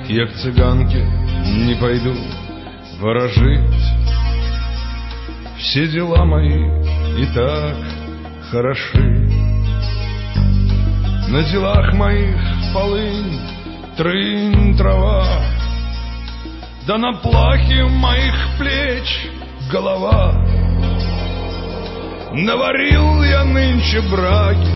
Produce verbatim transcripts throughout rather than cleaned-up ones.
Я к цыганке не пойду ворожить. Все дела мои и так хороши. На делах моих полынь, трынь, трава, да на плахе моих плеч голова. Наварил я нынче браги,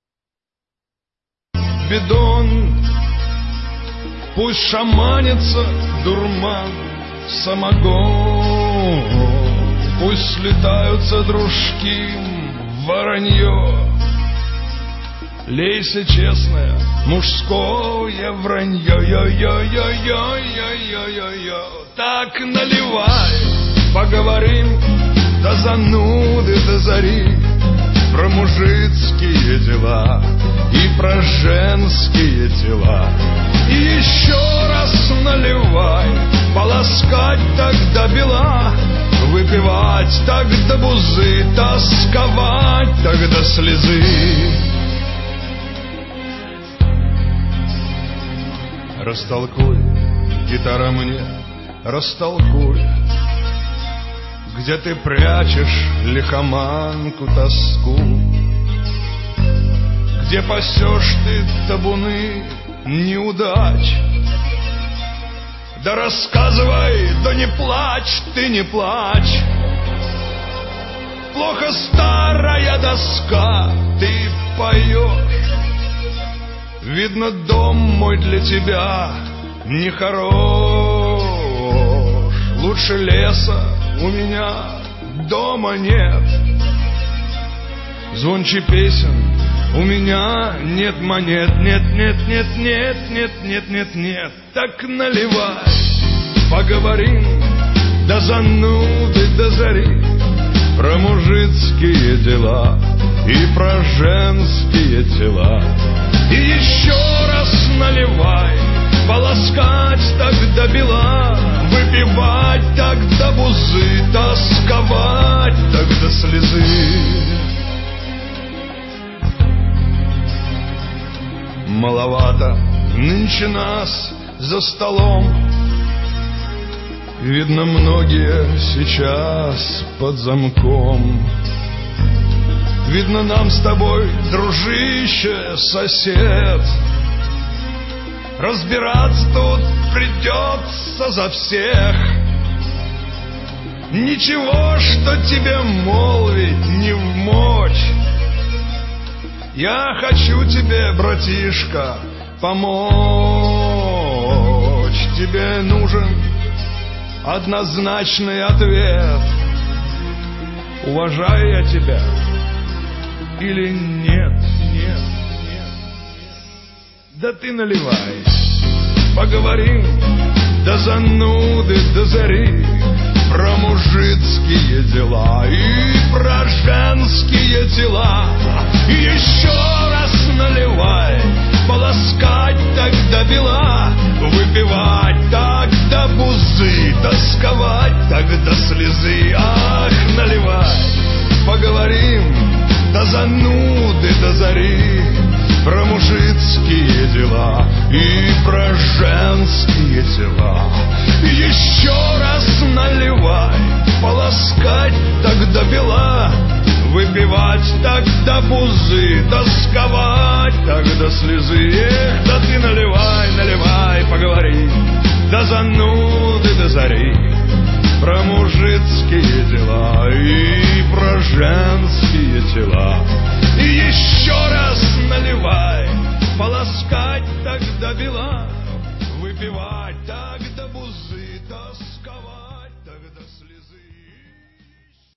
бидон, пусть шаманится дурман, самогон, пусть слетаются дружки в воронье. Лейся, честная, мужское вранье, йо-йо-йо-йо-йо-йо-йо. Так наливай, поговорим до зануды, до зари, про мужицкие дела и про женские тела. И еще раз наливай, полоскать так до бела, выпивать так до бузы, тосковать так до слезы. Растолкуй, гитара мне, растолкуй, где ты прячешь лихоманку, тоску, где пасешь ты табуны неудач. Да рассказывай, да не плачь, ты не плачь. Плохо старая доска, ты поешь. Видно, дом мой для тебя не хорош. Лучше леса у меня дома нет. Звонче песен у меня нет монет. Нет, нет, нет, нет, нет, нет, нет, нет. Так наливай, поговорим до зануды, до зари, про мужицкие дела и про женские тела. И еще раз наливай, полоскать так до бела, выпивать так до бузы, тосковать так до слезы. Маловато нынче нас за столом, видно, многие сейчас под замком. Видно, нам с тобой, дружище, сосед, разбираться тут придется за всех. Ничего, что тебе молвить не вмочь. Я хочу тебе, братишка, помочь. Тебе нужен однозначный ответ. Уважаю я тебя или нет, нет, нет. Да ты наливай, поговорим до зануды, до зари, про мужицкие дела и про женские тела. И еще раз наливай, полоскать так до бела, выпивать так до бузы, тосковать так до слезы. Ах, наливай, поговорим до зануды, до зари, про мужицкие дела и про женские тела. Еще раз наливай, полоскать так до бела, выпивать так до бузы, тосковать так до слезы. Эх, да ты наливай, наливай, поговори до зануды, до зари, про мужицкие дела и про женские тела. И еще раз наливай, полоскать так до бела, выпивать так до бузы, тосковать.